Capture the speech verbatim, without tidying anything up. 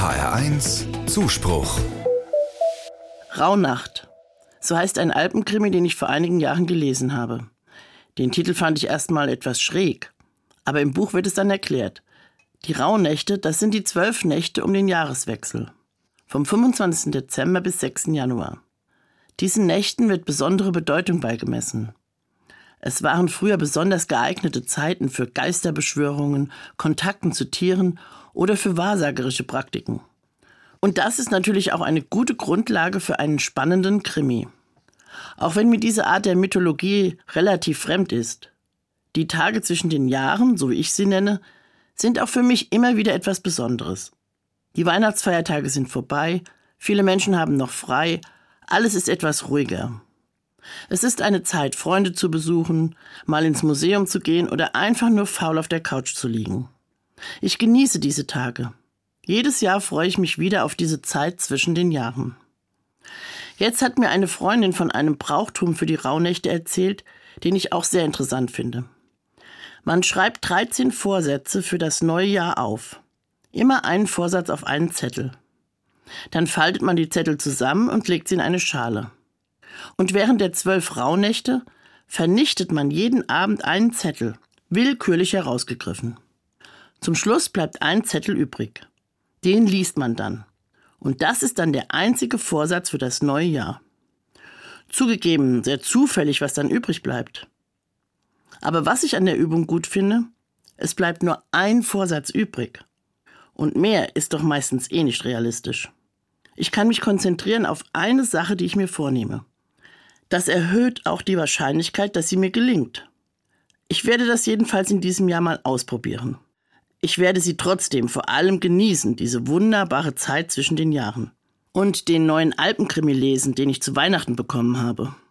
H R eins Zuspruch. Rauhnacht. So heißt ein Alpenkrimi, den ich vor einigen Jahren gelesen habe. Den Titel fand ich erstmal etwas schräg, aber im Buch wird es dann erklärt. Die Rauhnächte, das sind die zwölf Nächte um den Jahreswechsel. Vom fünfundzwanzigsten Dezember bis sechsten Januar. Diesen Nächten wird besondere Bedeutung beigemessen. Es waren früher besonders geeignete Zeiten für Geisterbeschwörungen, Kontakten zu Tieren oder für wahrsagerische Praktiken. Und das ist natürlich auch eine gute Grundlage für einen spannenden Krimi. Auch wenn mir diese Art der Mythologie relativ fremd ist. Die Tage zwischen den Jahren, so wie ich sie nenne, sind auch für mich immer wieder etwas Besonderes. Die Weihnachtsfeiertage sind vorbei, viele Menschen haben noch frei, alles ist etwas ruhiger. Es ist eine Zeit, Freunde zu besuchen, mal ins Museum zu gehen oder einfach nur faul auf der Couch zu liegen. Ich genieße diese Tage. Jedes Jahr freue ich mich wieder auf diese Zeit zwischen den Jahren. Jetzt hat mir eine Freundin von einem Brauchtum für die Rauhnächte erzählt, den ich auch sehr interessant finde. Man schreibt dreizehn Vorsätze für das neue Jahr auf. Immer einen Vorsatz auf einen Zettel. Dann faltet man die Zettel zusammen und legt sie in eine Schale. Und während der zwölf Rauhnächte vernichtet man jeden Abend einen Zettel, willkürlich herausgegriffen. Zum Schluss bleibt ein Zettel übrig. Den liest man dann. Und das ist dann der einzige Vorsatz für das neue Jahr. Zugegeben, sehr zufällig, was dann übrig bleibt. Aber was ich an der Übung gut finde, es bleibt nur ein Vorsatz übrig. Und mehr ist doch meistens eh nicht realistisch. Ich kann mich konzentrieren auf eine Sache, die ich mir vornehme. Das erhöht auch die Wahrscheinlichkeit, dass sie mir gelingt. Ich werde das jedenfalls in diesem Jahr mal ausprobieren. Ich werde sie trotzdem vor allem genießen, diese wunderbare Zeit zwischen den Jahren. Und den neuen Alpenkrimi lesen, den ich zu Weihnachten bekommen habe.